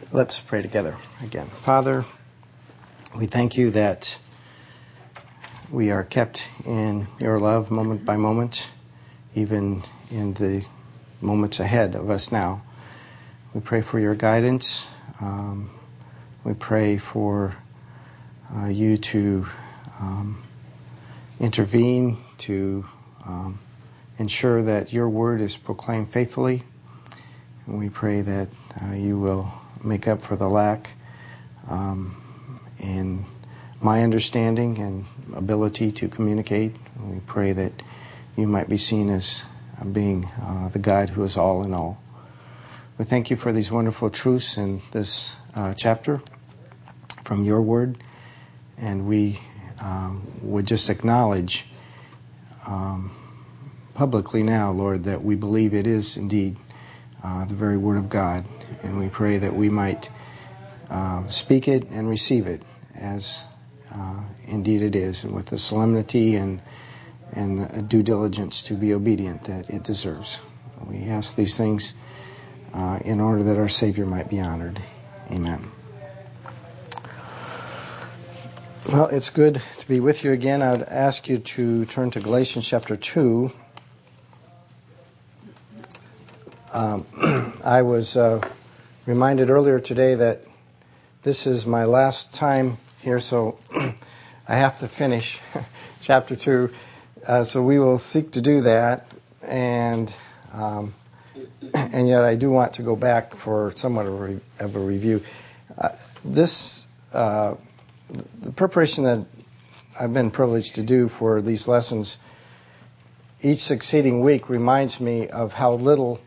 Let's pray together again. Father, we thank you that we are kept in your love moment by moment, even in the moments ahead of us now. We pray for your guidance. We pray for you to intervene, to ensure that your word is proclaimed faithfully. And we pray that you will make up for the lack in my understanding and ability to communicate. We pray that you might be seen as being the guide who is all in all. We thank you for these wonderful truths in this chapter from your word, and we would just acknowledge publicly now, Lord, that we believe it is indeed the very word of God, and we pray that we might speak it and receive it as indeed it is, and with the solemnity and the due diligence to be obedient that it deserves. We ask these things in order that our Savior might be honored. Amen. Well, it's good to be with you again. I would ask you to turn to Galatians chapter 2. I was reminded earlier today that this is my last time here, so I have to finish chapter 2. So we will seek to do that, and yet I do want to go back for somewhat of a review. The preparation that I've been privileged to do for these lessons each succeeding week reminds me of how little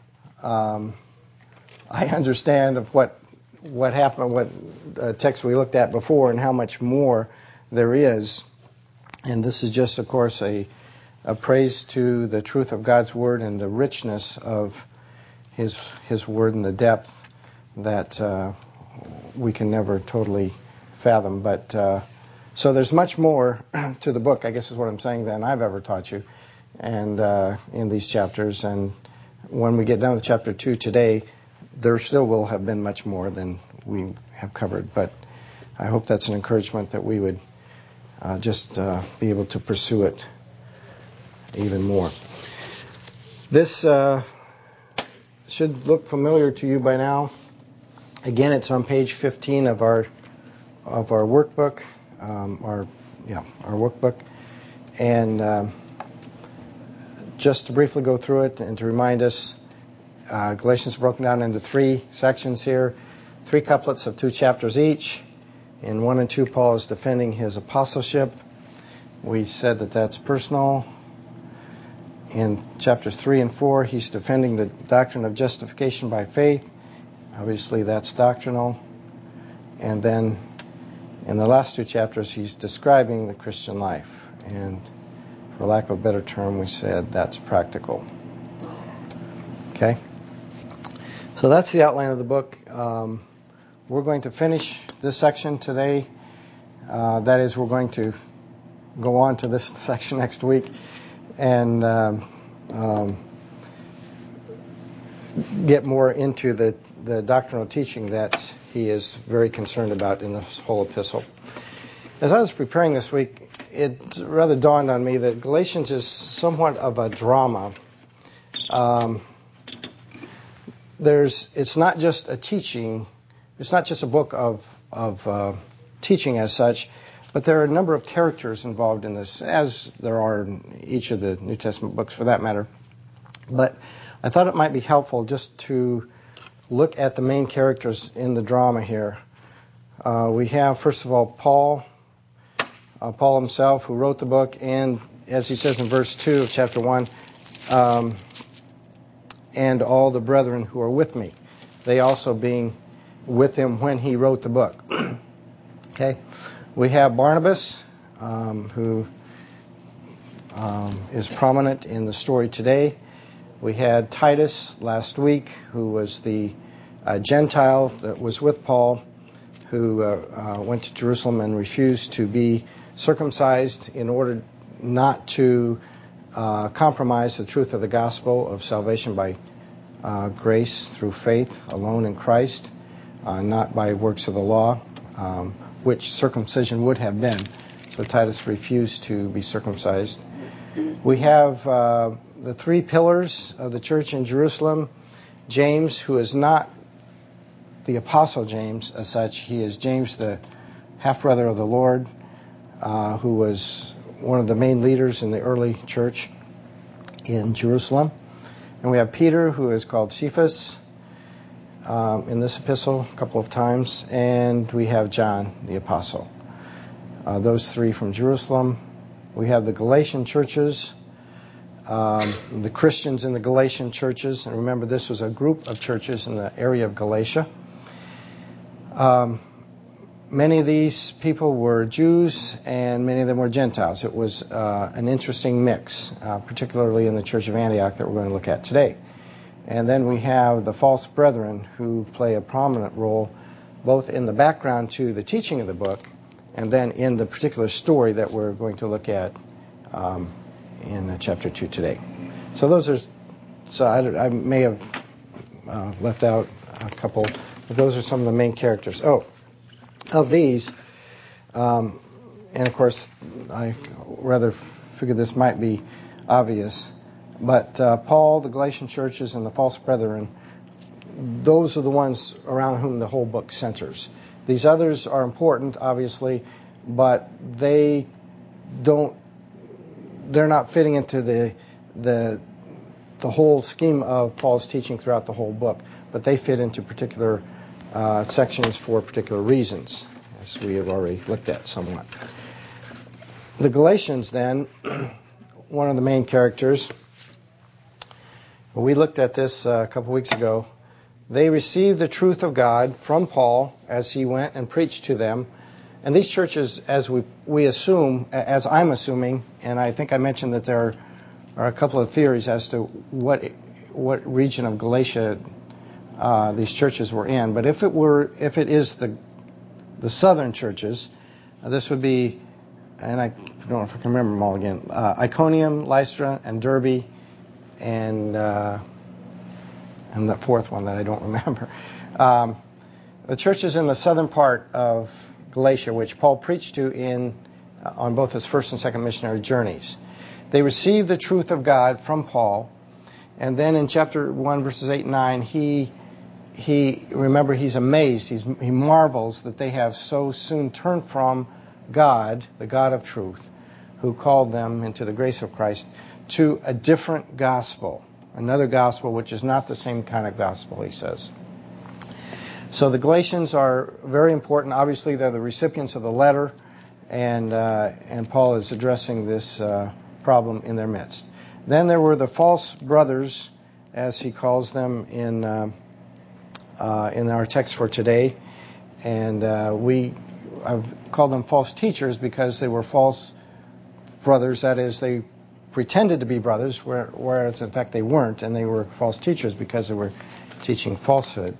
I understand of what happened, what text we looked at before, and how much more there is. And this is just, of course, a praise to the truth of God's Word and the richness of His Word and the depth that we can never totally fathom. But so there's much more to the book, I guess is what I'm saying, than I've ever taught you, and in these chapters. And when we get done with chapter 2 today, there still will have been much more than we have covered. But I hope that's an encouragement that we would just be able to pursue it even more. This should look familiar to you by now. Again, it's on page 15 of our workbook, our workbook, and just to briefly go through it and to remind us, Galatians is broken down into 3 sections here, 3 couplets of 2 chapters each. In 1 and 2, Paul is defending his apostleship. We said that that's personal. In chapters 3 and 4, he's defending the doctrine of justification by faith. Obviously, that's doctrinal. And then in the last 2 chapters, he's describing the Christian life. And for lack of a better term, we said that's practical. Okay? So that's the outline of the book. We're going to finish this section today. That is, we're going to go on to this section next week and get more into the doctrinal teaching that he is very concerned about in this whole epistle. As I was preparing this week, it rather dawned on me that Galatians is somewhat of a drama. It's not just a teaching. It's not just a book of teaching as such, but there are a number of characters involved in this, as there are in each of the New Testament books for that matter. But I thought it might be helpful just to look at the main characters in the drama here. We have, first of all, Paul himself, who wrote the book, and as he says in verse 2 of chapter 1, and all the brethren who are with me, they also being with him when he wrote the book. Okay, we have Barnabas, who is prominent in the story today. We had Titus last week, who was the Gentile that was with Paul, who went to Jerusalem and refused to be circumcised in order not to compromise the truth of the gospel of salvation by grace through faith alone in Christ. not by works of the law, which circumcision would have been. So Titus refused to be circumcised. We have the three pillars of the church in Jerusalem. James, who is not the Apostle James as such, he is James, the half-brother of the Lord, who was one of the main leaders in the early church in Jerusalem. And we have Peter, who is called Cephas in this epistle a couple of times. And we have John, the Apostle. Those three from Jerusalem. We have the Galatian churches, the Christians in the Galatian churches. And remember, this was a group of churches in the area of Galatia. Many of these people were Jews and many of them were Gentiles. It was an interesting mix, particularly in the Church of Antioch that we're going to look at today. And then we have the false brethren who play a prominent role both in the background to the teaching of the book and then in the particular story that we're going to look at in chapter 2 today. So I may have left out a couple, but those are some of the main characters. Of these, and of course, I rather figured this might be obvious, but Paul, the Galatian churches, and the false brethren, those are the ones around whom the whole book centers. These others are important, obviously, but they're not fitting into the whole scheme of Paul's teaching throughout the whole book, but they fit into particular sections for particular reasons, as we have already looked at somewhat. The Galatians, then, one of the main characters, we looked at this a couple weeks ago. They received the truth of God from Paul as he went and preached to them. And these churches, as we assume, as I'm assuming, and I think I mentioned that there are a couple of theories as to what region of Galatia these churches were in, but if it is the southern churches, this would be, and I don't know if I can remember them all again, Iconium, Lystra, and Derbe, and the fourth one that I don't remember. The churches in the southern part of Galatia, which Paul preached to on both his first and second missionary journeys, they received the truth of God from Paul, and then in chapter 1, verses 8 and 9, he's amazed, he marvels that they have so soon turned from God, the God of truth, who called them into the grace of Christ, to a different gospel, another gospel which is not the same kind of gospel, he says. So the Galatians are very important. Obviously, they're the recipients of the letter, and Paul is addressing this problem in their midst. Then there were the false brothers, as he calls them in our text for today, and I've called them false teachers because they were false brothers. That is, they pretended to be brothers, whereas in fact they weren't, and they were false teachers because they were teaching falsehood.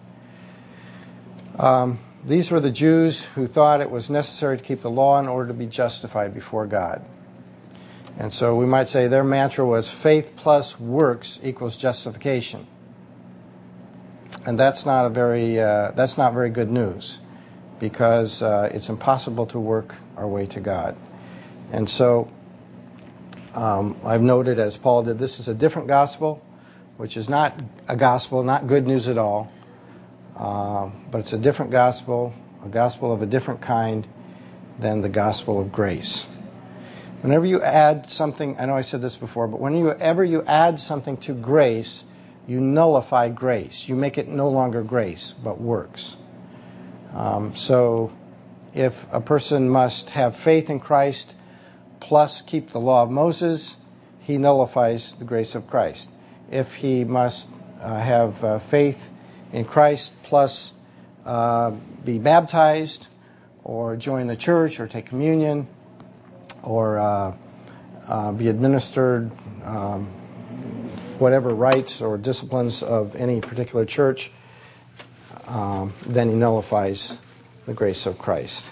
These were the Jews who thought it was necessary to keep the law in order to be justified before God. And so we might say their mantra was faith plus works equals justification. And that's not very good news, because it's impossible to work our way to God. And so I've noted, as Paul did, this is a different gospel, which is not a gospel, not good news at all, but it's a different gospel, a gospel of a different kind than the gospel of grace. Whenever you add something, I know I said this before, but whenever you add something to grace, you nullify grace. You make it no longer grace, but works. So if a person must have faith in Christ plus keep the law of Moses, he nullifies the grace of Christ. If he must have faith in Christ plus be baptized or join the church or take communion or be administered whatever rites or disciplines of any particular church, then he nullifies the grace of Christ.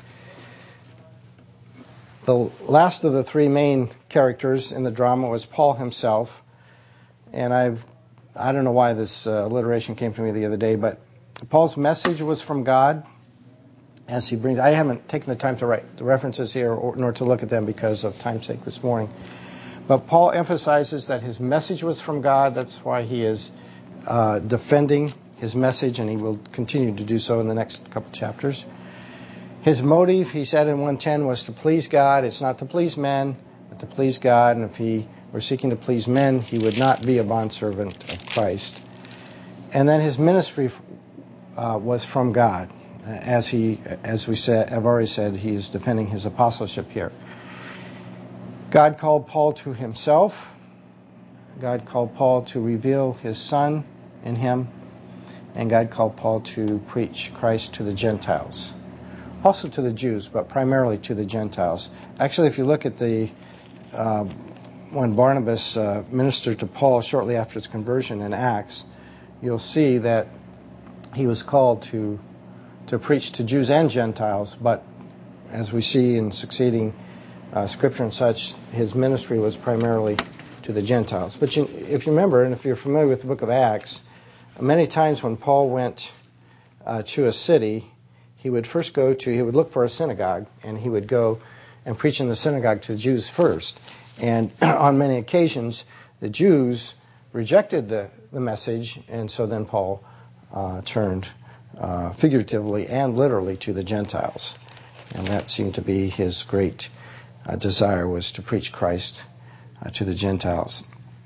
The last of the three main characters in the drama was Paul himself, and I don't know why this alliteration came to me the other day, but Paul's message was from God. As he brings, I haven't taken the time to write the references here nor to look at them because of time's sake this morning. But Paul emphasizes that his message was from God. That's why he is defending his message, and he will continue to do so in the next couple chapters. His motive, he said in 1:10, was to please God. It's not to please men, but to please God. And if he were seeking to please men, he would not be a bondservant of Christ. And then his ministry was from God. As we said, I've already said, he is defending his apostleship here. God called Paul to himself. God called Paul to reveal his Son in him. And God called Paul to preach Christ to the Gentiles. Also to the Jews, but primarily to the Gentiles. Actually, if you look at when Barnabas ministered to Paul shortly after his conversion in Acts, you'll see that he was called to preach to Jews and Gentiles, but as we see in succeeding scripture and such, his ministry was primarily to the Gentiles. But if you remember, and if you're familiar with the book of Acts, many times when Paul went to a city, he would look for a synagogue, and he would go and preach in the synagogue to the Jews first. And on many occasions, the Jews rejected the message, and so then Paul turned figuratively and literally to the Gentiles. And that seemed to be his great desire, was to preach Christ to the Gentiles.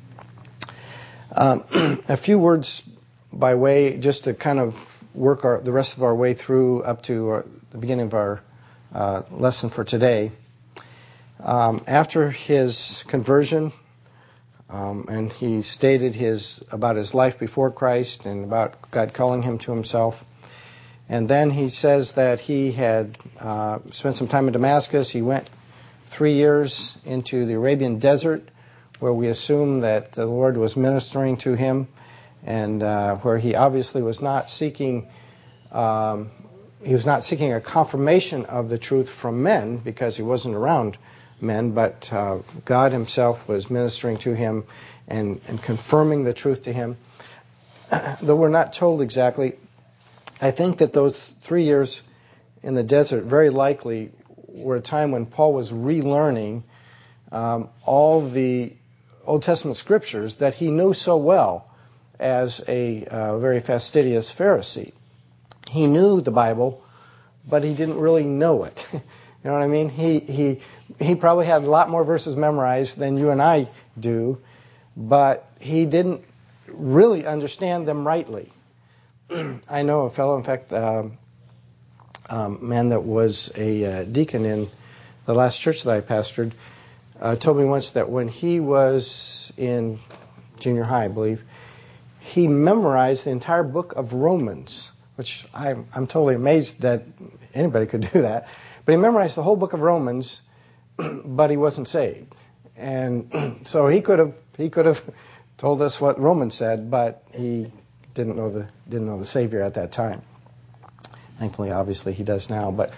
A few words by way, just to kind of work the rest of our way through up to the beginning of our lesson for today. After his conversion, and he stated about his life before Christ and about God calling him to himself. And then he says that he had spent some time in Damascus. He went 3 years into the Arabian desert, where we assume that the Lord was ministering to him, and where he obviously was not seeking. He was not seeking a confirmation of the truth from men, because he wasn't around men, but God himself was ministering to him and confirming the truth to him. Though we're not told exactly, I think that those 3 years in the desert very likely were a time when Paul was relearning all the Old Testament scriptures that he knew so well as a very fastidious Pharisee. He knew the Bible, but he didn't really know it. You know what I mean? He probably had a lot more verses memorized than you and I do, but he didn't really understand them rightly. I know a fellow, in fact, man that was a deacon in the last church that I pastored, told me once that when he was in junior high, I believe, he memorized the entire book of Romans, which I'm totally amazed that anybody could do that. But he memorized the whole book of Romans, but he wasn't saved. And so he could have told us what Romans said, but he didn't know the Savior at that time. Thankfully, obviously, he does now. But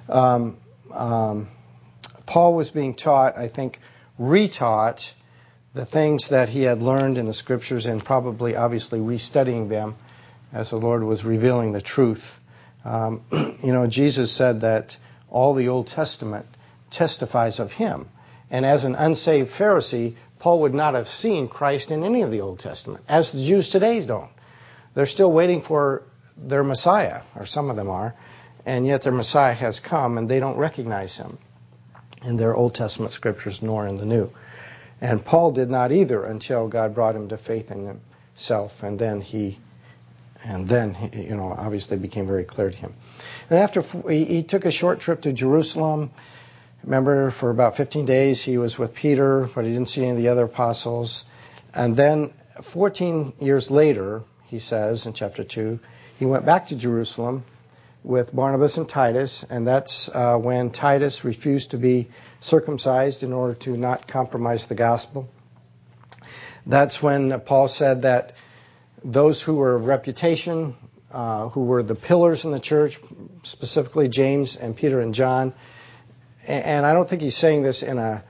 Paul was being taught, I think, retaught the things that he had learned in the Scriptures, and probably, obviously, restudying them as the Lord was revealing the truth. Jesus said that all the Old Testament testifies of him. And as an unsaved Pharisee, Paul would not have seen Christ in any of the Old Testament, as the Jews today don't. They're still waiting for their Messiah, or some of them are, and yet their Messiah has come, and they don't recognize him in their Old Testament scriptures nor in the New. And Paul did not either until God brought him to faith in himself, and then he obviously became very clear to him. And after he took a short trip to Jerusalem. Remember, for about 15 days he was with Peter, but he didn't see any of the other apostles. And then 14 years later, he says in chapter 2, he went back to Jerusalem with Barnabas and Titus, and that's when Titus refused to be circumcised in order to not compromise the gospel. That's when Paul said that those who were of reputation, who were the pillars in the church, specifically James and Peter and John, and I don't think he's saying this in a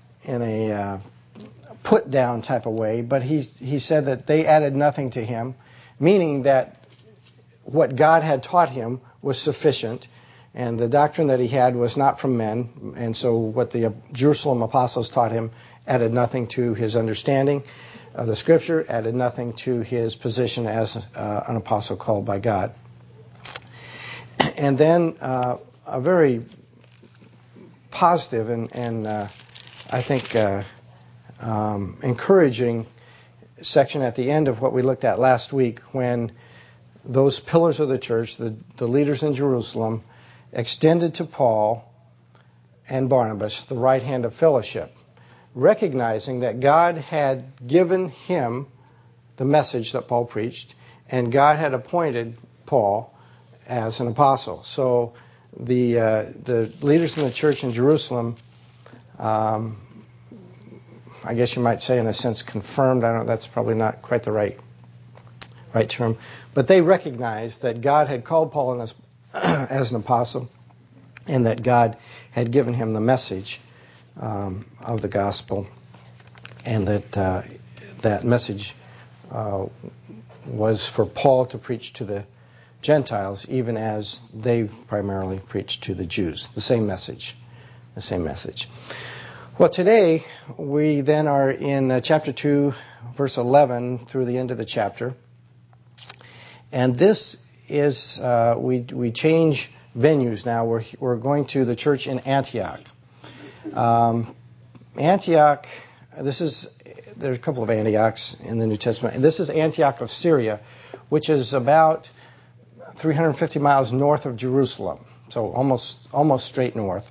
put down type of way, but he said that they added nothing to him, meaning that what God had taught him was sufficient, and the doctrine that he had was not from men, and so what the Jerusalem apostles taught him added nothing to his understanding of the Scripture, added nothing to his position as an apostle called by God. And then a very positive and I think encouraging section at the end of what we looked at last week, when those pillars of the church, the leaders in Jerusalem, extended to Paul and Barnabas the right hand of fellowship, recognizing that God had given him the message that Paul preached, and God had appointed Paul as an apostle. So the leaders in the church in Jerusalem, I guess you might say in a sense confirmed, I don't know, that's probably not quite the right term, but they recognized that God had called Paul as an apostle, and that God had given him the message of the gospel, and that message was for Paul to preach to the Gentiles, even as they primarily preached to the Jews. The same message. Well, today we then are in chapter 2, verse 11 through the end of the chapter. And this is, we change venues now. We're going to the church in Antioch. Antioch, there's a couple of Antiochs in the New Testament. And this is Antioch of Syria, which is about 350 miles north of Jerusalem. So almost straight north.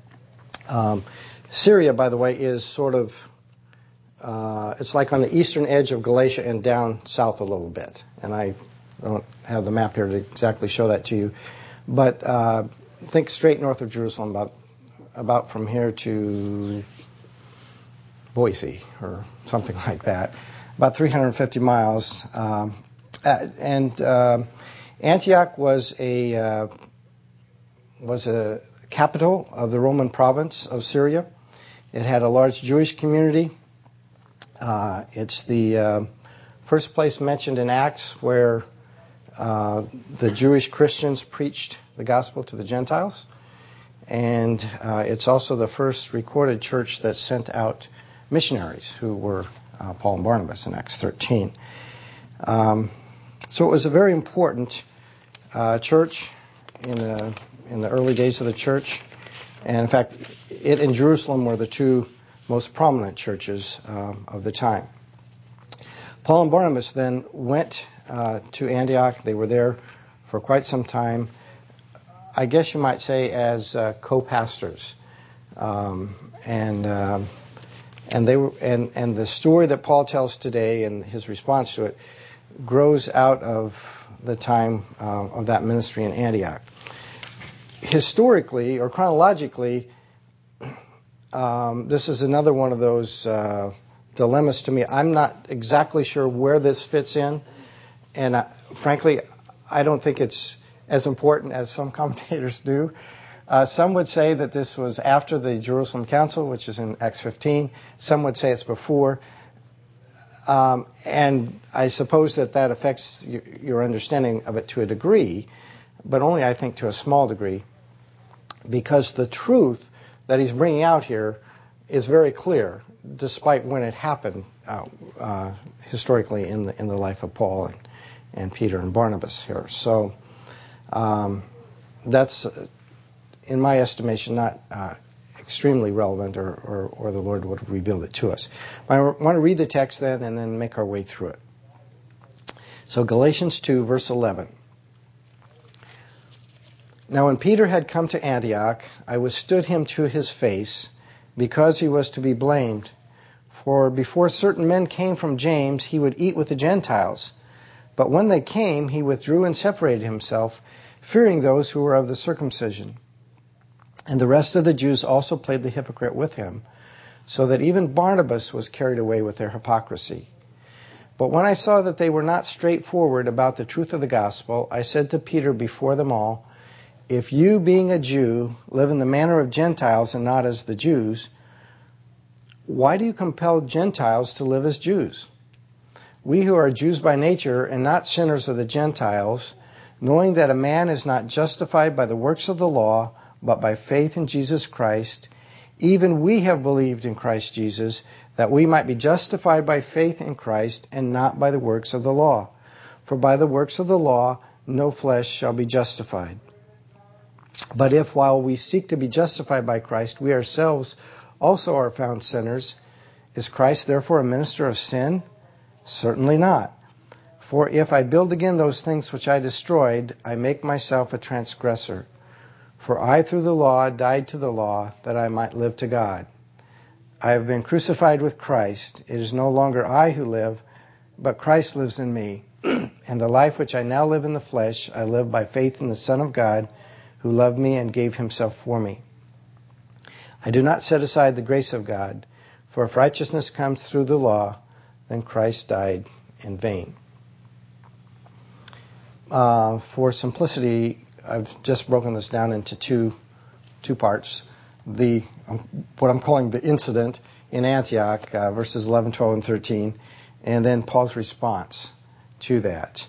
Syria, by the way, is sort of, it's like on the eastern edge of Galatia and down south a little bit. And I don't have the map here to exactly show that to you. But think straight north of Jerusalem, about from here to Boise or something like that. About 350 miles. Antioch was a capital of the Roman province of Syria. It had a large Jewish community. It's the first place mentioned in Acts where the Jewish Christians preached the gospel to the Gentiles. And it's also the first recorded church that sent out missionaries, who were Paul and Barnabas in Acts 13. So it was a very important church in the early days of the church. And in fact, it and Jerusalem were the two most prominent churches of the time. Paul and Barnabas then went to Antioch. They were there for quite some time, I guess you might say as co-pastors. And the story that Paul tells today and his response to it grows out of the time of that ministry in Antioch. Historically or chronologically, this is another one of those dilemmas to me. I'm not exactly sure where this fits in, and frankly, I don't think it's as important as some commentators do. Some would say that this was after the Jerusalem Council, which is in Acts 15. Some would say it's before. And I suppose that affects your understanding of it to a degree, but only, I think, to a small degree, because the truth that he's bringing out here is very clear, despite when it happened historically in the life of Paul and Peter and Barnabas here. So that's, in my estimation, not extremely relevant, or the Lord would have revealed it to us. I want to read the text then and then make our way through it. So Galatians 2, verse 11. Now when Peter had come to Antioch, I withstood him to his face, because he was to be blamed. For before certain men came from James, he would eat with the Gentiles. But when they came, he withdrew and separated himself, fearing those who were of the circumcision. And the rest of the Jews also played the hypocrite with him, so that even Barnabas was carried away with their hypocrisy. But when I saw that they were not straightforward about the truth of the gospel, I said to Peter before them all, if you, being a Jew, live in the manner of Gentiles and not as the Jews, why do you compel Gentiles to live as Jews? We who are Jews by nature and not sinners of the Gentiles knowing that a man is not justified by the works of the law, but by faith in Jesus Christ. Even we have believed in Christ Jesus, that we might be justified by faith in Christ and not by the works of the law. For by the works of the law no flesh shall be justified. But if while we seek to be justified by Christ, we ourselves also are found sinners, is Christ therefore a minister of sin? Certainly not. For if I build again those things which I destroyed, I make myself a transgressor. For I through the law died to the law, that I might live to God. I have been crucified with Christ. It is no longer I who live, but Christ lives in me. And the life which I now live in the flesh, I live by faith in the Son of God, who loved me and gave himself for me. I do not set aside the grace of God, for if righteousness comes through the law, then Christ died in vain. For simplicity, I've just broken this down into two parts. What I'm calling the incident in Antioch, verses 11, 12, and 13, and then Paul's response to that.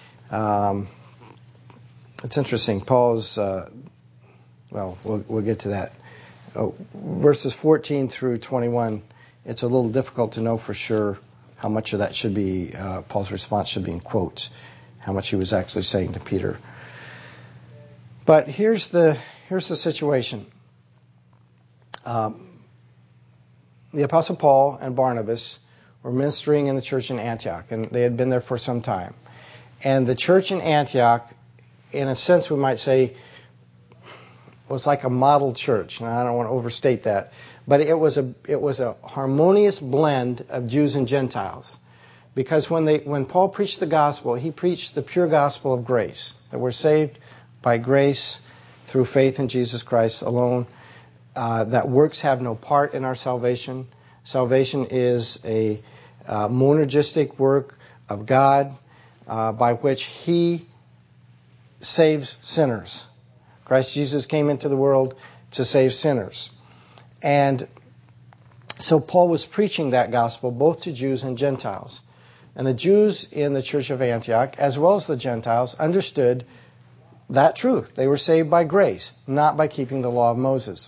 It's interesting. Paul's, we'll get to that. Verses 14 through 21, it's a little difficult to know for sure how much of that should be, Paul's response should be in quotes, how much he was actually saying to Peter. But here's the situation. The Apostle Paul and Barnabas were ministering in the church in Antioch, and they had been there for some time. And the church in Antioch, in a sense we might say, was like a model church. And I don't want to overstate that. But it was a harmonious blend of Jews and Gentiles. Because when Paul preached the gospel, he preached the pure gospel of grace, that we're saved by grace through faith in Jesus Christ alone, that works have no part in our salvation. Salvation is a monergistic work of God by which he saves sinners. Christ Jesus came into the world to save sinners. And so Paul was preaching that gospel both to Jews and Gentiles. And the Jews in the church of Antioch, as well as the Gentiles, understood that truth. They were saved by grace, not by keeping the law of Moses.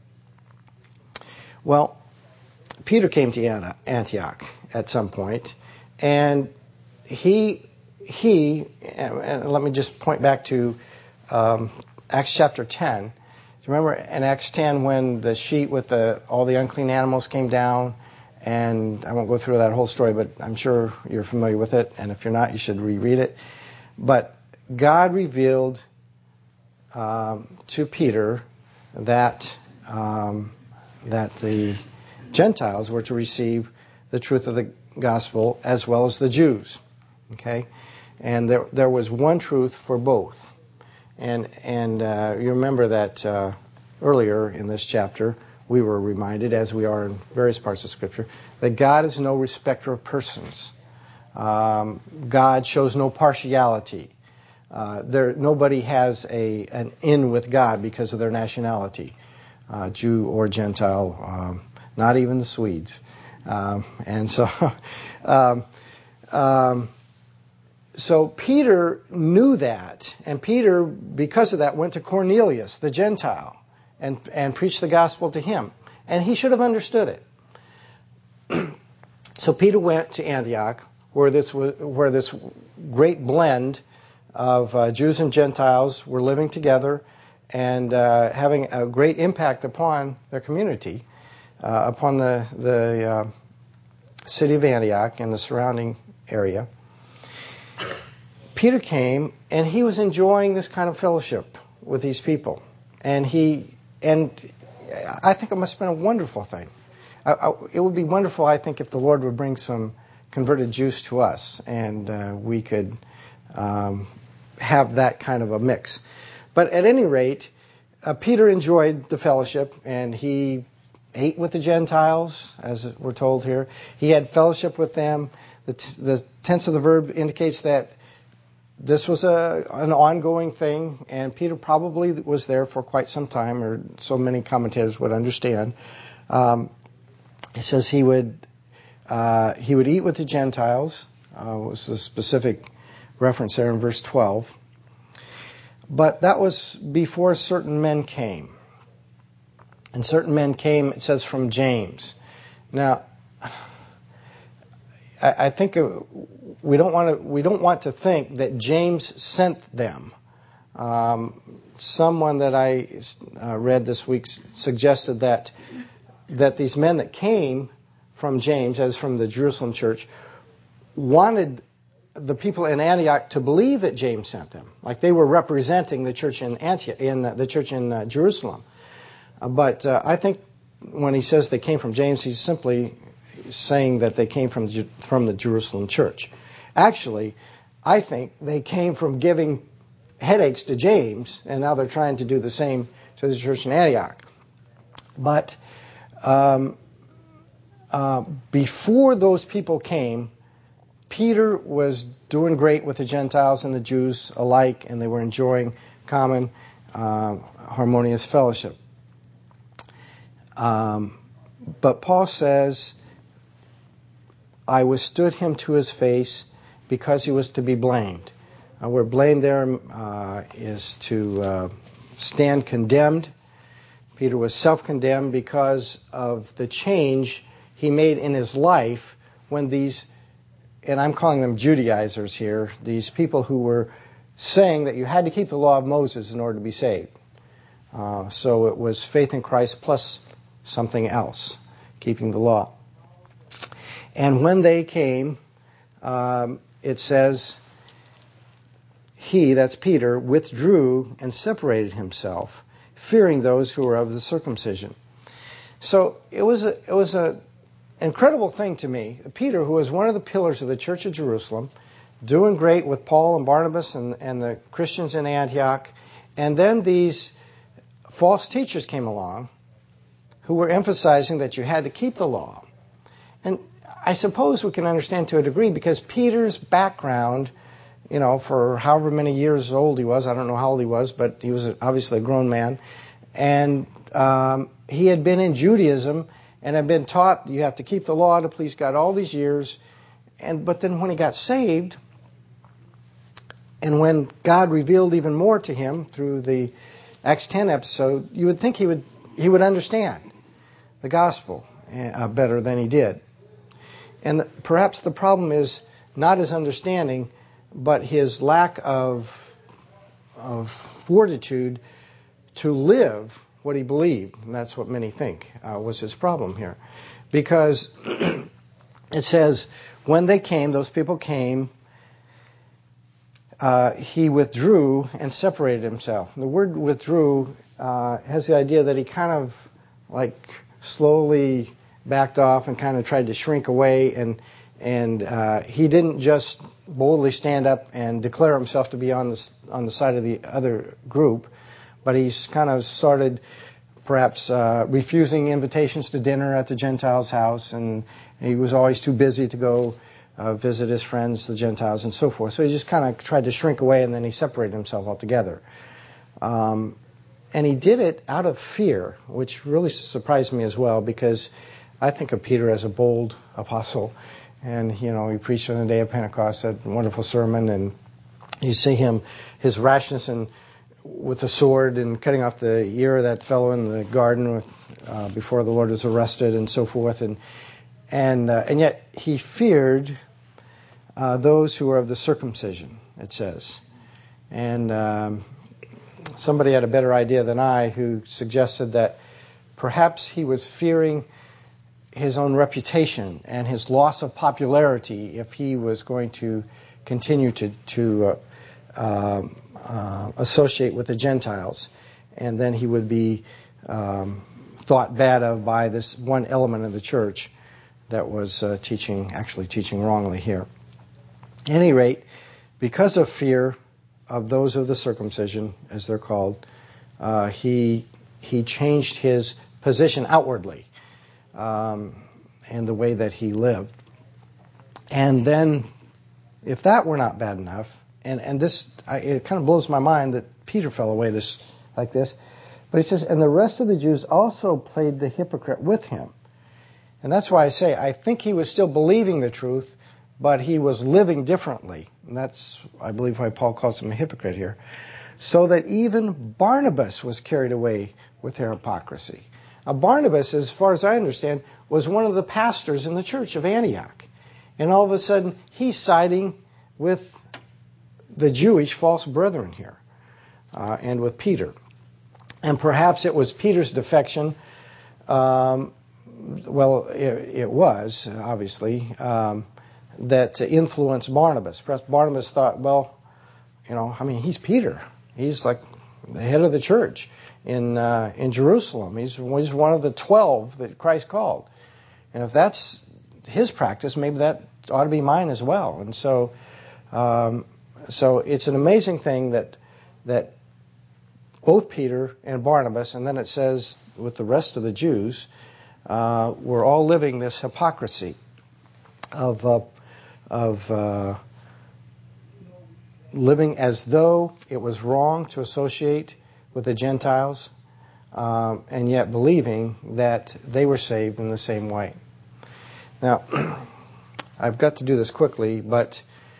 Well, Peter came to Antioch at some point, and he and let me just point back to Acts chapter 10. Remember in Acts 10 when the sheet with all the unclean animals came down, and I won't go through that whole story, but I'm sure you're familiar with it, and if you're not, you should reread it. But God revealed to Peter that the Gentiles were to receive the truth of the gospel as well as the Jews. Okay, and there was one truth for both. And you remember that earlier in this chapter, we were reminded, as we are in various parts of Scripture, that God is no respecter of persons. God shows no partiality. Nobody has an in with God because of their nationality, Jew or Gentile, not even the Swedes. And so... So Peter knew that, and Peter, because of that, went to Cornelius, the Gentile, and preached the gospel to him. And he should have understood it. So Peter went to Antioch, where this great blend of Jews and Gentiles were living together and having a great impact upon their community, upon the city of Antioch and the surrounding area. Peter came, and he was enjoying this kind of fellowship with these people. And I think it must have been a wonderful thing. It would be wonderful, I think, if the Lord would bring some converted Jews to us, and we could have that kind of a mix. But at any rate, Peter enjoyed the fellowship, and he ate with the Gentiles, as we're told here. He had fellowship with them. The tense of the verb indicates that this was an ongoing thing, and Peter probably was there for quite some time, or so many commentators would understand. It says he would eat with the Gentiles, was a specific reference there in verse 12. But that was before certain men came. And certain men came, it says, from James. Now, I think we don't want to think that James sent them. Someone that I read this week suggested that these men that came from James, as from the Jerusalem church, wanted the people in Antioch to believe that James sent them, like they were representing the church in Antioch, the church in Jerusalem. But I think when he says they came from James, he's simply saying that they came from the Jerusalem church. Actually, I think they came from giving headaches to James, and now they're trying to do the same to the church in Antioch. But before those people came, Peter was doing great with the Gentiles and the Jews alike, and they were enjoying common harmonious fellowship. But Paul says, I withstood him to his face because he was to be blamed. Where blame there is to stand condemned. Peter was self-condemned because of the change he made in his life when these, and I'm calling them Judaizers here, these people who were saying that you had to keep the law of Moses in order to be saved. So it was faith in Christ plus something else, keeping the law. And when they came, it says, he, that's Peter, withdrew and separated himself, fearing those who were of the circumcision. So it was an incredible thing to me. Peter, who was one of the pillars of the church of Jerusalem, doing great with Paul and Barnabas and the Christians in Antioch, and then these false teachers came along who were emphasizing that you had to keep the law. And I suppose we can understand to a degree because Peter's background, for however many years old he was, I don't know how old he was, but he was obviously a grown man, and he had been in Judaism and had been taught you have to keep the law to please God all these years. But then when he got saved, and when God revealed even more to him through the Acts 10 episode, you would think he would understand the gospel better than he did. And perhaps the problem is not his understanding, but his lack of fortitude to live what he believed. And that's what many think was his problem here. Because it says, when they came, those people came, he withdrew and separated himself. The word withdrew has the idea that he kind of slowly backed off and kind of tried to shrink away, and he didn't just boldly stand up and declare himself to be on the side of the other group, but he's kind of started perhaps refusing invitations to dinner at the Gentiles' house, and he was always too busy to go visit his friends, the Gentiles, and so forth. So he just kind of tried to shrink away, and then he separated himself altogether. And he did it out of fear, which really surprised me as well, because I think of Peter as a bold apostle. And, he preached on the day of Pentecost, that wonderful sermon, and you see his rashness with the sword and cutting off the ear of that fellow in the garden before the Lord was arrested and so forth. And yet he feared those who were of the circumcision, it says. And somebody had a better idea than I, who suggested that perhaps he was fearing his own reputation and his loss of popularity if he was going to continue to associate with the Gentiles, and then he would be thought bad of by this one element of the church that was teaching wrongly here. At any rate, because of fear of those of the circumcision, as they're called, he changed his position outwardly, and the way that he lived. And then, if that were not bad enough, and this, it kind of blows my mind that Peter fell away like this, but he says, and the rest of the Jews also played the hypocrite with him. And that's why I say, I think he was still believing the truth, but he was living differently. And that's, I believe, why Paul calls him a hypocrite here. so that even Barnabas was carried away with their hypocrisy. Now, Barnabas, as far as I understand, was one of the pastors in the church of Antioch. And all of a sudden, he's siding with the Jewish false brethren here, and with Peter. And perhaps it was Peter's defection. Well, it was, obviously, that influenced Barnabas. Perhaps Barnabas thought, well, he's Peter. He's like the head of the church in Jerusalem. He's one of the 12 that Christ called. And if that's his practice, maybe that ought to be mine as well. And so it's an amazing thing that both Peter and Barnabas, and then it says with the rest of the Jews, were all living this hypocrisy of living as though it was wrong to associate with the Gentiles, and yet believing that they were saved in the same way. Now, I've got to do this quickly, but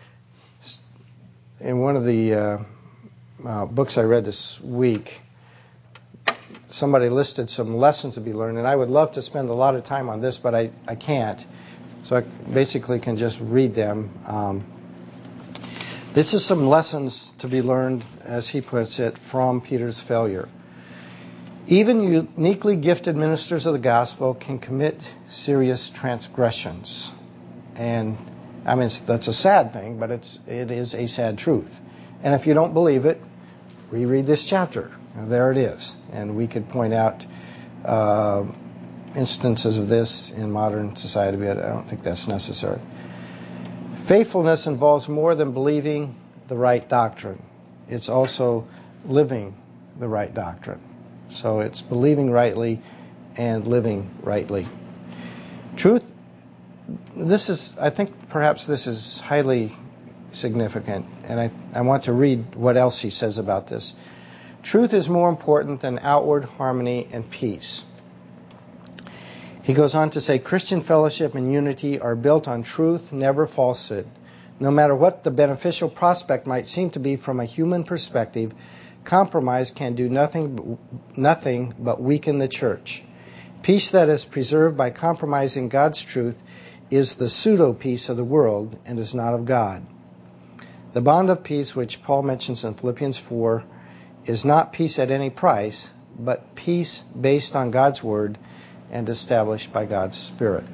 in one of the books I read this week, somebody listed some lessons to be learned, and I would love to spend a lot of time on this, but I can't. So I basically can just read them. This is some lessons to be learned, as he puts it, from Peter's failure. Even uniquely gifted ministers of the gospel can commit serious transgressions. And that's a sad thing, but it is a sad truth. And if you don't believe it, reread this chapter. There it is. And we could point out instances of this in modern society, but I don't think that's necessary. Faithfulness involves more than believing the right doctrine. It's also living the right doctrine. So it's believing rightly and living rightly. Truth, I think perhaps this is highly significant, and I want to read what else he says about this. Truth is more important than outward harmony and peace. He goes on to say, Christian fellowship and unity are built on truth, never falsehood. No matter what the beneficial prospect might seem to be from a human perspective, compromise can do nothing but weaken the church. Peace that is preserved by compromising God's truth is the pseudo-peace of the world and is not of God. The bond of peace, which Paul mentions in Philippians 4, is not peace at any price, but peace based on God's word and established by God's Spirit.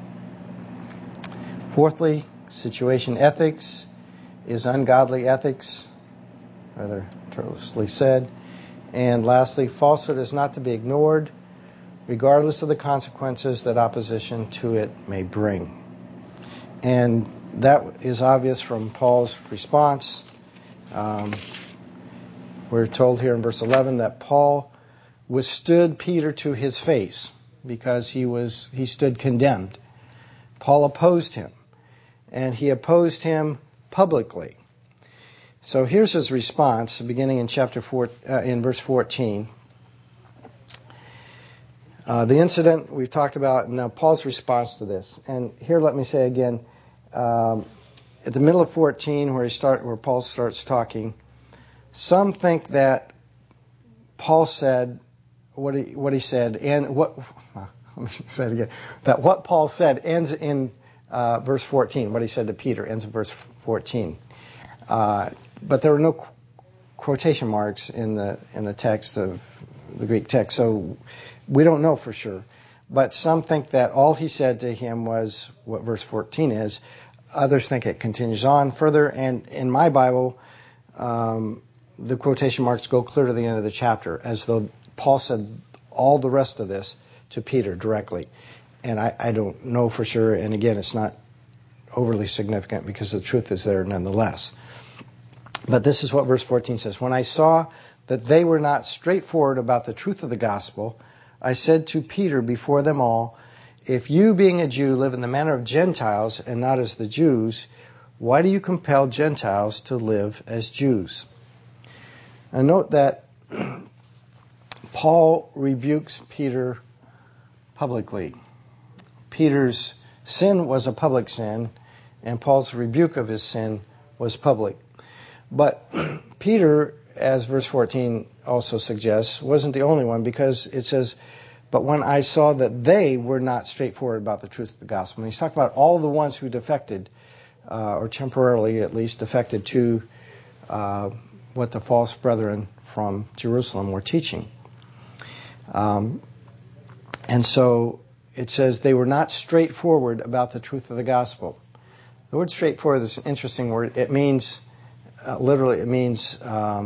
Fourthly, situation ethics is ungodly ethics, rather terselessly said. And lastly, falsehood is not to be ignored, regardless of the consequences that opposition to it may bring. And that is obvious from Paul's response. We're told here in verse 11 that Paul withstood Peter to his face because he stood condemned. Paul opposed him, and he opposed him publicly. So here's his response, beginning in chapter 4, in verse 14. The incident we've talked about, and now Paul's response to this. And here, let me say again, at the middle of 14, where Paul starts talking, some think that Paul said what he said, and what. Let me say it again. That what Paul said ends in verse 14. What he said to Peter ends in verse 14. But there are no quotation marks in the text of the Greek text, so we don't know for sure. But some think that all he said to him was what verse 14 is. Others think it continues on further. And in my Bible, the quotation marks go clear to the end of the chapter, as though Paul said all the rest of this to Peter directly. And I don't know for sure. And again, it's not overly significant because the truth is there nonetheless. But this is what verse 14 says. When I saw that they were not straightforward about the truth of the gospel, I said to Peter before them all, if you, being a Jew, live in the manner of Gentiles and not as the Jews, why do you compel Gentiles to live as Jews? And note that Paul rebukes Peter publicly. Peter's sin was a public sin, and Paul's rebuke of his sin was public. But Peter as verse 14 also suggests, wasn't the only one, because it says, but when I saw that they were not straightforward about the truth of the gospel. And he's talking about all the ones who defected, or temporarily at least defected to what the false brethren from Jerusalem were teaching. And so it says they were not straightforward about the truth of the gospel. The word straightforward is an interesting word. It means, literally, it means,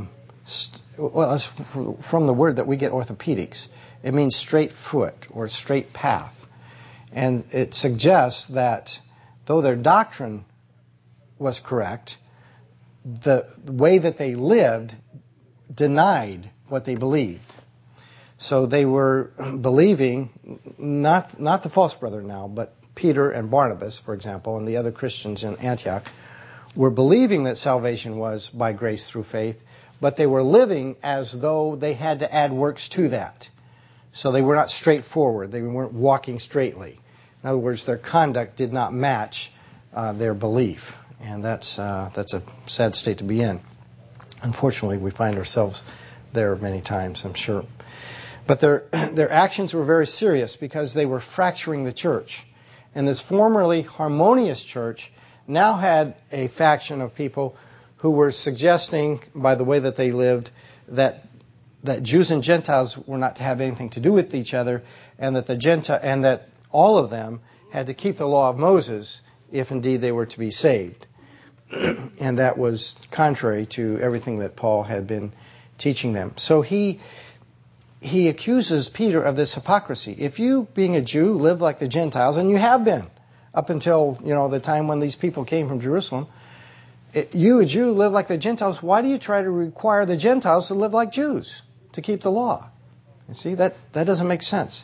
it's from the word that we get orthopedics. It means straight foot or straight path. And it suggests that though their doctrine was correct, the way that they lived denied what they believed. So they were believing, not the false brother now, but Peter and Barnabas, for example, and the other Christians in Antioch, were believing that salvation was by grace through faith, but they were living as though they had to add works to that. So they were not straightforward. They weren't walking straightly. In other words, their conduct did not match their belief. And that's a sad state to be in. Unfortunately, we find ourselves there many times, I'm sure. But their actions were very serious because they were fracturing the church. And this formerly harmonious church now had a faction of people who were suggesting, by the way that they lived, that Jews and Gentiles were not to have anything to do with each other, and that all of them had to keep the law of Moses if indeed they were to be saved. And that was contrary to everything that Paul had been teaching them. So he accuses Peter of this hypocrisy. If you, being a Jew, live like the Gentiles, and you have been up until the time when these people came from Jerusalem, you, a Jew, live like the Gentiles, why do you try to require the Gentiles to live like Jews, to keep the law? You see, that doesn't make sense.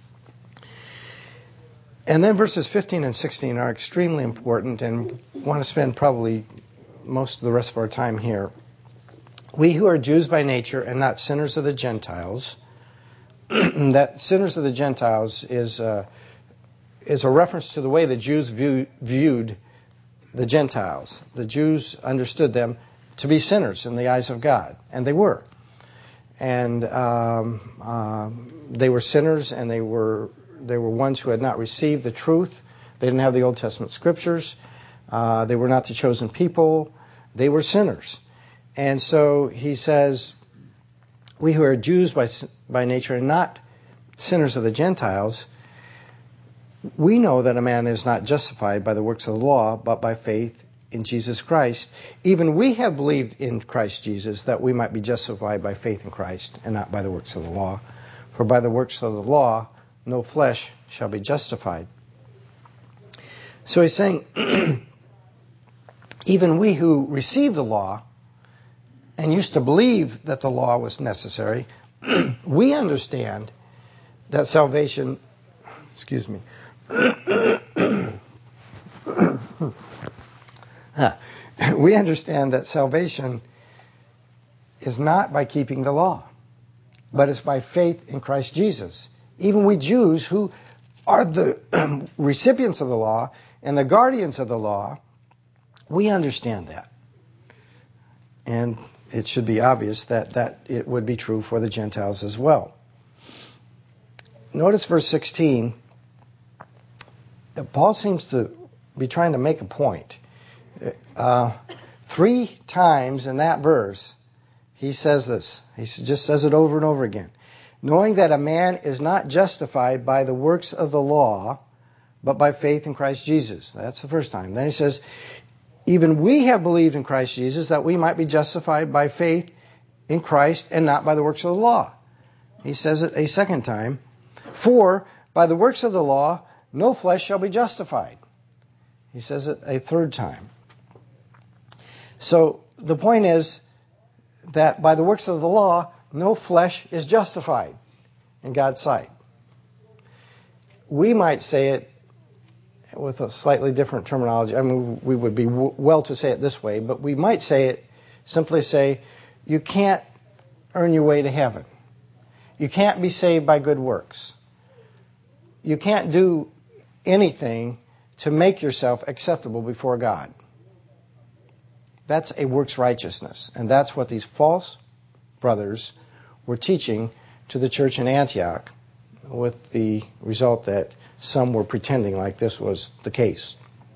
And then verses 15 and 16 are extremely important, and want to spend probably most of the rest of our time here. We who are Jews by nature and not sinners of the Gentiles, that sinners of the Gentiles is a reference to the way the Jews viewed the Gentiles. The Jews understood them to be sinners in the eyes of God, and they were. And they were sinners, and they were ones who had not received the truth. They didn't have the Old Testament scriptures. They were not the chosen people. They were sinners. And so he says, we who are Jews by nature and not sinners of the Gentiles, we know that a man is not justified by the works of the law, but by faith in Jesus Christ. Even we have believed in Christ Jesus, that we might be justified by faith in Christ and not by the works of the law. For by the works of the law, no flesh shall be justified. So he's saying, even we who received the law and used to believe that the law was necessary, we understand that salvation, we understand that salvation is not by keeping the law, but it's by faith in Christ Jesus. Even we Jews who are the recipients of the law and the guardians of the law, we understand that. And it should be obvious that it would be true for the Gentiles as well. Notice verse 16. Paul seems to be trying to make a point. 3 times in that verse, he says this. He just says it over and over again. Knowing that a man is not justified by the works of the law, but by faith in Christ Jesus. That's the first time. Then he says, even we have believed in Christ Jesus that we might be justified by faith in Christ and not by the works of the law. He says it a second time. For by the works of the law, no flesh shall be justified. He says it a third time. So the point is that by the works of the law, no flesh is justified in God's sight. We might say it with a slightly different terminology. I mean, we would be well to say it this way, but we might simply say, you can't earn your way to heaven. You can't be saved by good works. You can't do anything to make yourself acceptable before God. That's a works righteousness. And that's what these false brothers were teaching to the church in Antioch, with the result that some were pretending like this was the case.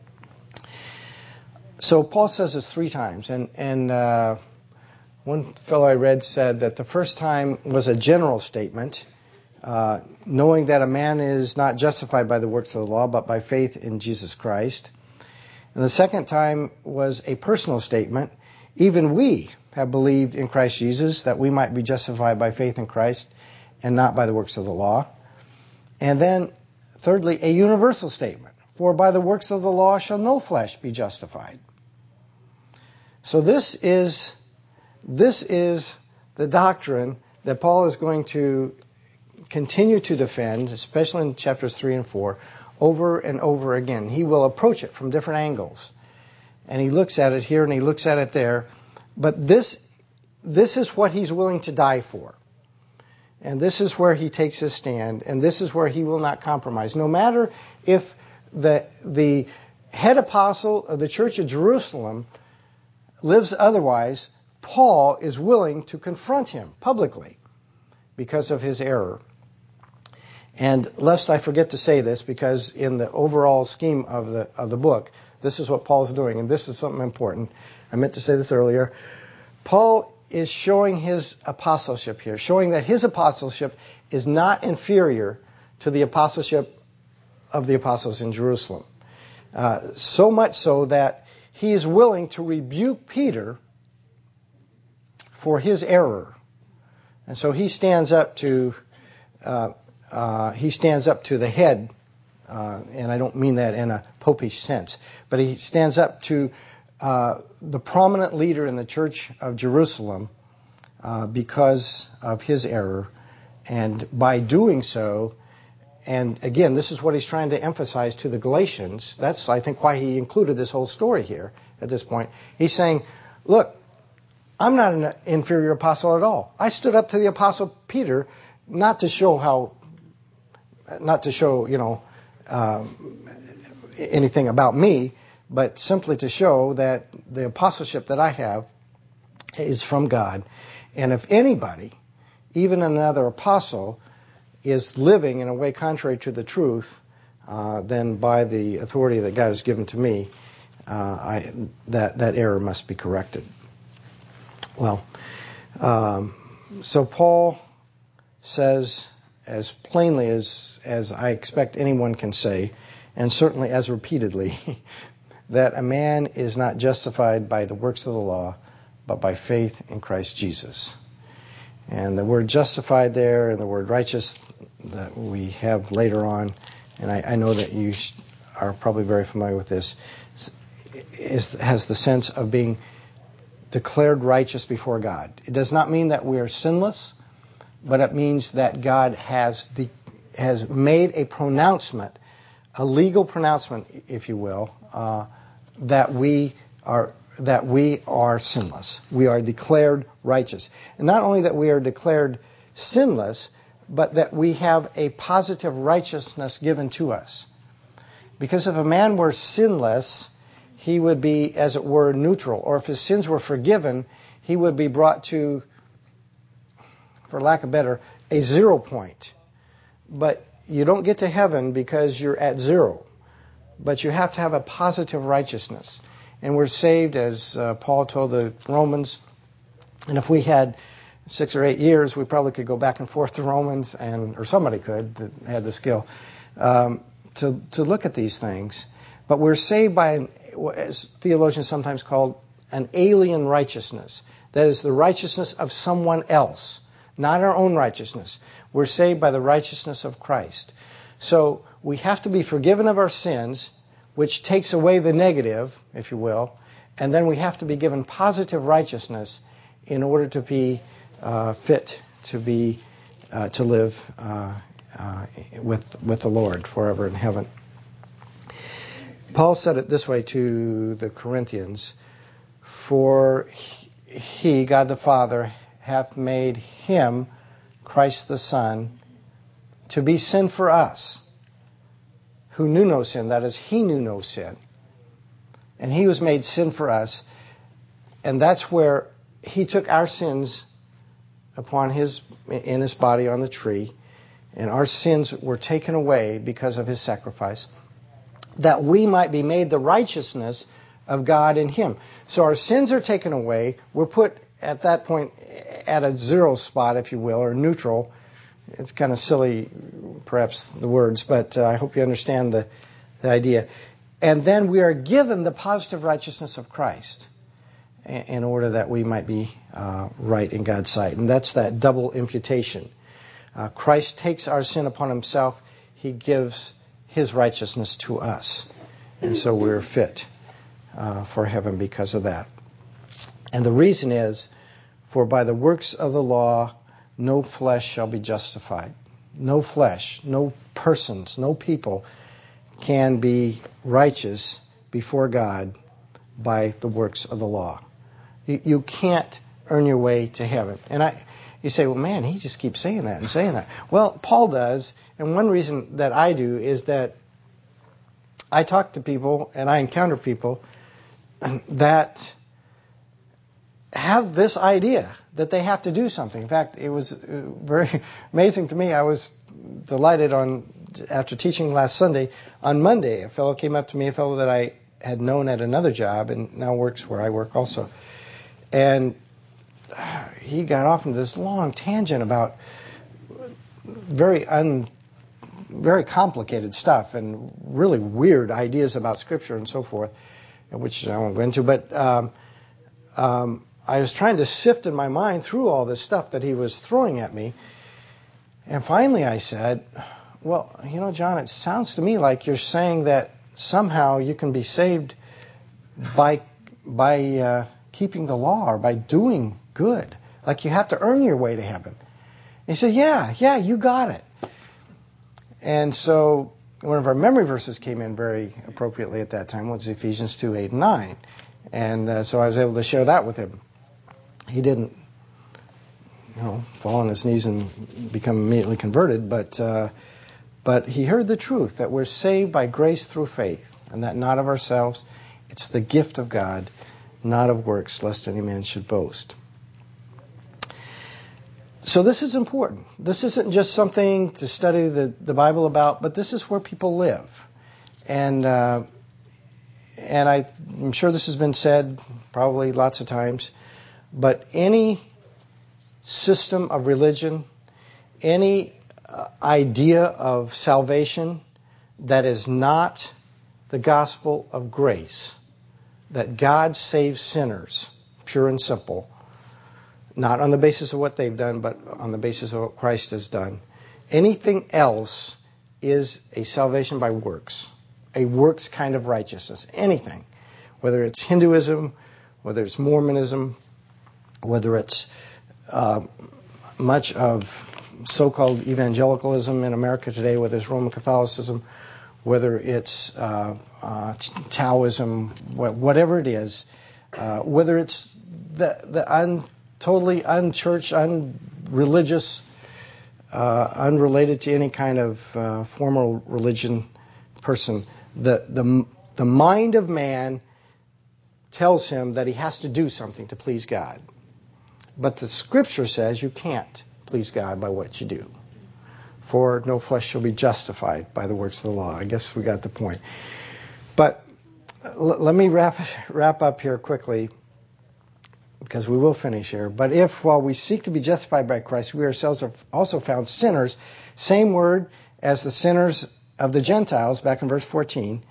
So Paul says this 3 times, and one fellow I read said that the first time was a general statement, knowing that a man is not justified by the works of the law, but by faith in Jesus Christ. And the second time was a personal statement. Even we have believed in Christ Jesus, that we might be justified by faith in Christ and not by the works of the law. And then, thirdly, a universal statement. For by the works of the law shall no flesh be justified. So this is the doctrine that Paul is going to continue to defend, especially in chapters 3 and 4, over and over again. He will approach it from different angles. And he looks at it here and he looks at it there. But this is what he's willing to die for. And this is where he takes his stand. And this is where he will not compromise. No matter if the head apostle of the church of Jerusalem lives otherwise, Paul is willing to confront him publicly because of his error. And lest I forget to say this, because in the overall scheme of the book, this is what Paul's doing, and this is something important. I meant to say this earlier. Paul is showing his apostleship here, showing that his apostleship is not inferior to the apostleship of the apostles in Jerusalem. So much so that he is willing to rebuke Peter for his error. And so he stands up to the head, and I don't mean that in a popish sense, but he stands up to the prominent leader in the church of Jerusalem because of his error. And by doing so, and again, this is what he's trying to emphasize to the Galatians. That's, I think, why he included this whole story here at this point. He's saying, look, I'm not an inferior apostle at all. I stood up to the apostle Peter not to show anything about me, but simply to show that the apostleship that I have is from God. And if anybody, even another apostle, is living in a way contrary to the truth, then by the authority that God has given to me, that error must be corrected. Well, so Paul says, as plainly as I expect anyone can say, and certainly as repeatedly, that a man is not justified by the works of the law, but by faith in Christ Jesus. And the word justified there and the word righteous that we have later on, and I know that you are probably very familiar with this, has the sense of being declared righteous before God. It does not mean that we are sinless, but it means that God has made a pronouncement, a legal pronouncement, if you will, that we are sinless. We are declared righteous. And not only that we are declared sinless, but that we have a positive righteousness given to us. Because if a man were sinless, he would be, as it were, neutral. Or if his sins were forgiven, he would be brought to, for lack of better, a 0 point. But you don't get to heaven because you're at 0. But you have to have a positive righteousness. And we're saved, as Paul told the Romans. And if we had 6 or 8 years, we probably could go back and forth to Romans, or somebody could that had the skill, to look at these things. But we're saved by, as theologians sometimes call, an alien righteousness. That is the righteousness of someone else, not our own righteousness. We're saved by the righteousness of Christ. So we have to be forgiven of our sins, which takes away the negative, if you will, and then we have to be given positive righteousness in order to be fit to live with the Lord forever in heaven. Paul said it this way to the Corinthians: "For he, God the Father, hath made him, Christ the Son, to be sin for us, who knew no sin." That is, he knew no sin. And he was made sin for us. And that's where he took our sins in his body on the tree, and our sins were taken away because of his sacrifice, that we might be made the righteousness of God in him. So our sins are taken away. We're put at that point at a zero spot, if you will, or neutral. It's kind of silly, perhaps, the words, but I hope you understand the idea. And then we are given the positive righteousness of Christ in order that we might be right in God's sight. And that's that double imputation. Christ takes our sin upon himself. He gives his righteousness to us. And so we're fit for heaven because of that. And the reason is, for by the works of the law, no flesh shall be justified. No flesh, no persons, no people can be righteous before God by the works of the law. You can't earn your way to heaven. And you say, well, man, he just keeps saying that and saying that. Well, Paul does, and one reason that I do is that I talk to people and I encounter people that have this idea that they have to do something. In fact, it was very amazing to me. I was delighted after teaching last Sunday. On Monday, a fellow came up to me, a fellow that I had known at another job and now works where I work also. And he got off into this long tangent about very complicated stuff and really weird ideas about Scripture and so forth, which I won't go into. But I was trying to sift in my mind through all this stuff that he was throwing at me. And finally I said, well, John, it sounds to me like you're saying that somehow you can be saved by keeping the law or by doing good. Like you have to earn your way to heaven. And he said, yeah, you got it. And so one of our memory verses came in very appropriately at that time, was Ephesians 2, 8, and 9. And so I was able to share that with him. He didn't, fall on his knees and become immediately converted, but he heard the truth that we're saved by grace through faith, and that not of ourselves. It's the gift of God, not of works, lest any man should boast. So this is important. This isn't just something to study the Bible about, but this is where people live. And I'm sure this has been said probably lots of times, but any system of religion, any idea of salvation that is not the gospel of grace, that God saves sinners, pure and simple, not on the basis of what they've done, but on the basis of what Christ has done. Anything else is a salvation by works, a works kind of righteousness. Anything, whether it's Hinduism, whether it's Mormonism, whether it's much of so-called evangelicalism in America today, whether it's Roman Catholicism, whether it's Taoism, whatever it is, whether it's the totally unchurched, unreligious, unrelated to any kind of formal religion person, the mind of man tells him that he has to do something to please God. But the Scripture says you can't please God by what you do. For no flesh shall be justified by the works of the law. I guess we got the point. But let me wrap up here quickly, because we will finish here. But if, while we seek to be justified by Christ, we ourselves have also found sinners, same word as the sinners of the Gentiles, back in verse 15.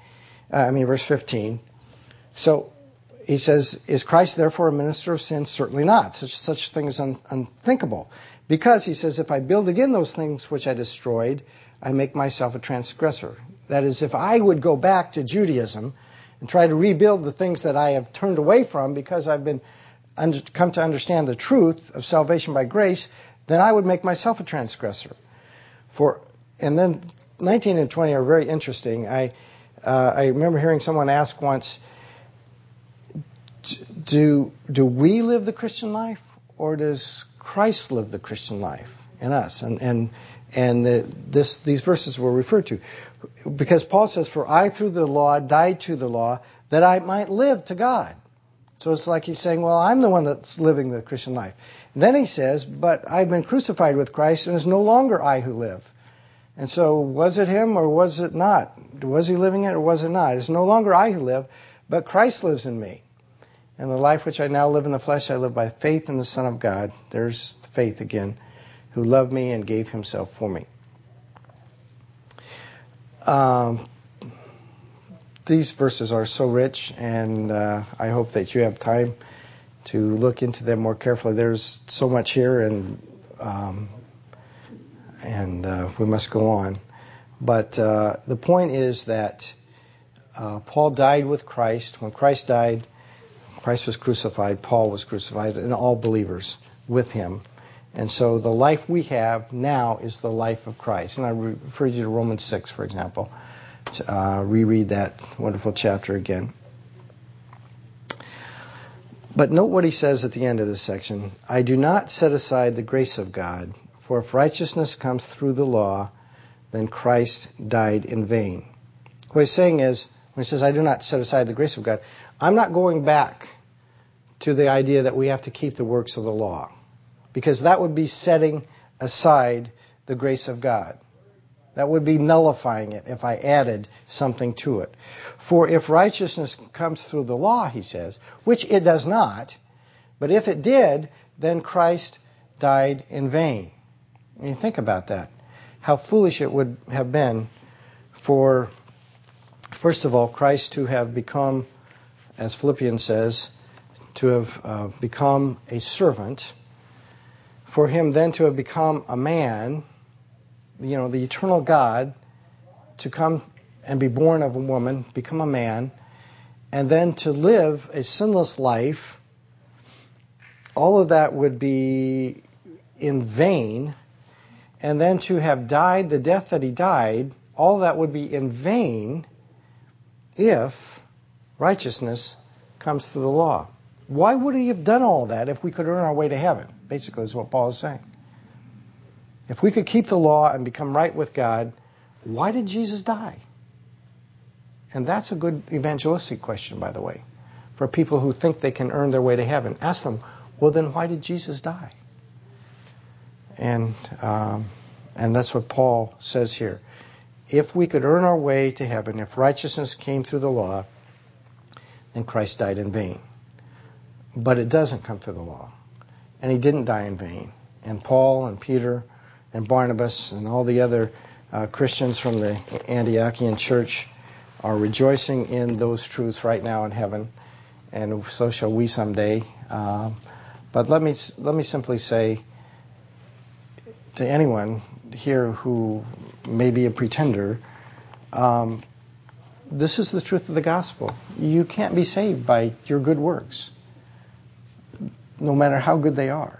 So he says, is Christ therefore a minister of sin? Certainly not. Such thing is unthinkable. Because, he says, if I build again those things which I destroyed, I make myself a transgressor. That is, if I would go back to Judaism and try to rebuild the things that I have turned away from because I've come to understand the truth of salvation by grace, then I would make myself a transgressor. And then 19 and 20 are very interesting. I remember hearing someone ask once, do we live the Christian life, or does Christ live the Christian life in us? And these verses were referred to, because Paul says, "For I through the law died to the law, that I might live to God." So it's like he's saying, well, I'm the one that's living the Christian life. And then he says, but I've been crucified with Christ, and it's no longer I who live. And so was it him or was it not? Was he living it or was it not? It's no longer I who live, but Christ lives in me. And the life which I now live in the flesh, I live by faith in the Son of God. There's faith again, who loved me and gave himself for me. These verses are so rich, and I hope that you have time to look into them more carefully. There's so much here, and we must go on. But the point is that Paul died with Christ. When Christ died, Christ was crucified, Paul was crucified, and all believers with him. And so the life we have now is the life of Christ. And I refer you to Romans 6, for example. Reread that wonderful chapter again. But note what he says at the end of this section. I do not set aside the grace of God, for if righteousness comes through the law, then Christ died in vain. What he's saying is, when he says, I do not set aside the grace of God, I'm not going back to the idea that we have to keep the works of the law, because that would be setting aside the grace of God. That would be nullifying it if I added something to it. For if righteousness comes through the law, he says, which it does not, but if it did, then Christ died in vain. I mean, think about that. How foolish it would have been for, first of all, Christ to have become, as Philippians says, to have become a servant, for him then to have become a man, the eternal God, to come and be born of a woman, become a man, and then to live a sinless life. All of that would be in vain. And then to have died the death that he died, all that would be in vain if righteousness comes through the law. Why would he have done all that if we could earn our way to heaven? Basically is what Paul is saying. If we could keep the law and become right with God, why did Jesus die? And that's a good evangelistic question, by the way, for people who think they can earn their way to heaven. Ask them, well, then why did Jesus die? And that's what Paul says here. If we could earn our way to heaven, if righteousness came through the law, then Christ died in vain. But it doesn't come through the law. And he didn't die in vain. And Paul and Peter and Barnabas and all the other Christians from the Antiochian church are rejoicing in those truths right now in heaven. And so shall we someday. But let me simply say to anyone here who may be a pretender, this is the truth of the gospel. You can't be saved by your good works, no matter how good they are.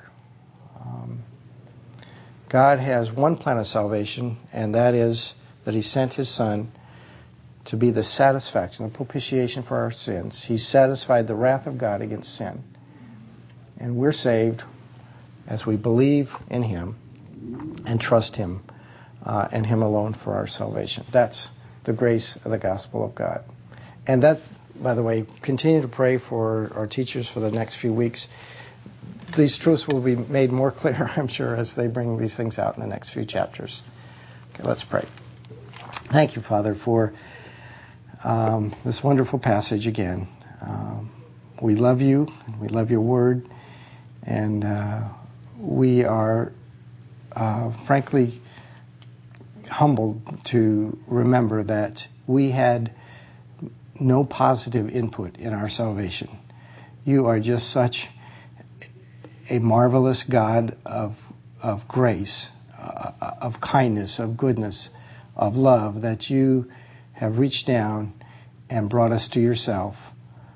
God has one plan of salvation, and that is that he sent his Son to be the satisfaction, the propitiation for our sins. He satisfied the wrath of God against sin. And we're saved as we believe in him and trust him and him alone for our salvation. That's the grace of the gospel of God. And that, by the way, continue to pray for our teachers for the next few weeks. These truths will be made more clear, I'm sure, as they bring these things out in the next few chapters. Okay, let's pray. Thank you, Father, for this wonderful passage again. We love you, and we love your word, and we are frankly humbled to remember that we had no positive input in our salvation. You are just such a marvelous God of grace, of kindness, of goodness, of love, that you have reached down and brought us to yourself.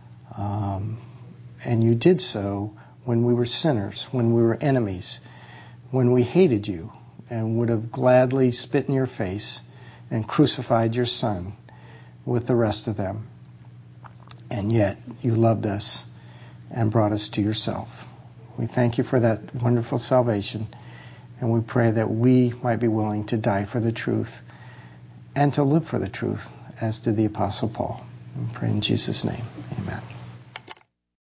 And you did so when we were sinners, when we were enemies, when we hated you and would have gladly spit in your face and crucified your Son with the rest of them. And yet you loved us and brought us to yourself. We thank you for that wonderful salvation, and we pray that we might be willing to die for the truth and to live for the truth, as did the Apostle Paul. We pray in Jesus' name. Amen.